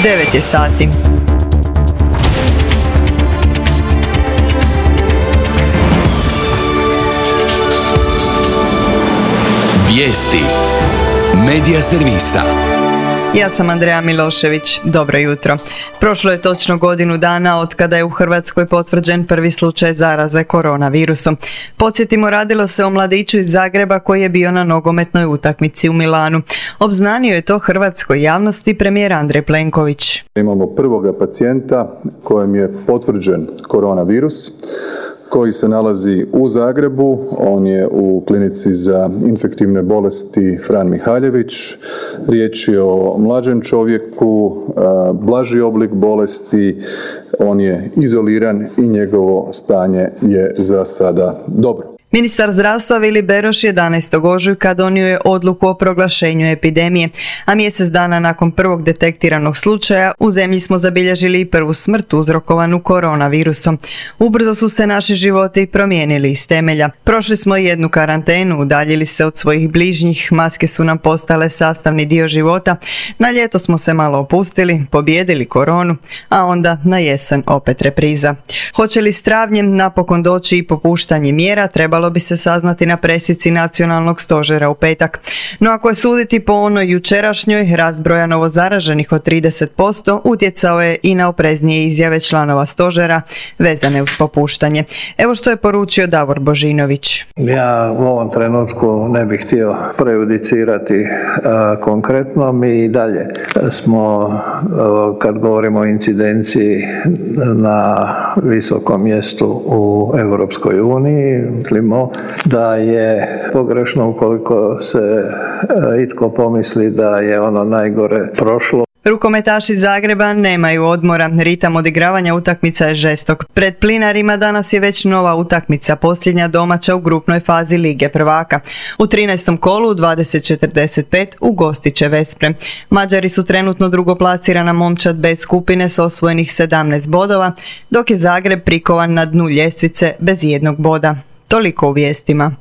9 je sati. Vijesti Medija servisa. Ja sam Andreja Milošević. Dobro jutro. Prošlo je točno godinu dana od kada je u Hrvatskoj potvrđen prvi slučaj zaraze koronavirusom. Podsjetimo, radilo se o mladiću iz Zagreba koji je bio na nogometnoj utakmici u Milanu. Obznanio je to hrvatskoj javnosti premijer Andrej Plenković. Imamo prvoga pacijenta kojem je potvrđen koronavirus, koji se nalazi u Zagrebu. On je u klinici za infektivne bolesti Fran Mihaljević. Riječ je o mlađem čovjeku, blaži oblik bolesti. On je izoliran i njegovo stanje je za sada dobro. Ministar zdravstva Vili Beroš 11. ožujka donio je odluku o proglašenju epidemije, a mjesec dana nakon prvog detektiranog slučaja u zemlji smo zabilježili i prvu smrt uzrokovanu koronavirusom. Ubrzo su se naši životi promijenili iz temelja. Prošli smo jednu karantenu, udaljili se od svojih bližnjih, maske su nam postale sastavni dio života, na ljeto smo se malo opustili, pobijedili koronu, a onda na jesen opet repriza. Hoće li s travnjem napokon doći i popuštanje mjera, trebalo bi se saznati na presici nacionalnog stožera u petak. No ako je suditi po onoj jučerašnjoj, rast broja novozaraženih od 30% utjecao je i na opreznije izjave članova stožera vezane uz popuštanje. Evo što je poručio Davor Božinović. Ja u ovom trenutku ne bih htio prejudicirati konkretno. Mi i dalje smo, kad govorimo o incidenciji, na visokom mjestu u Europskoj uniji. Mislimo da je pogrešno ukoliko se itko pomisli da je ono najgore prošlo. Rukometaši Zagreba nemaju odmora. Ritam odigravanja utakmica je žestok. Pred Plinarima danas je već nova utakmica, posljednja domaća u grupnoj fazi Lige prvaka. U 13. kolu u 20:45 ugostit će Veszprem. Mađari su trenutno drugoplasirana momčad B skupine s osvojenih 17 bodova, dok je Zagreb prikovan na dnu ljestvice bez jednog boda. Toliko u vijestima.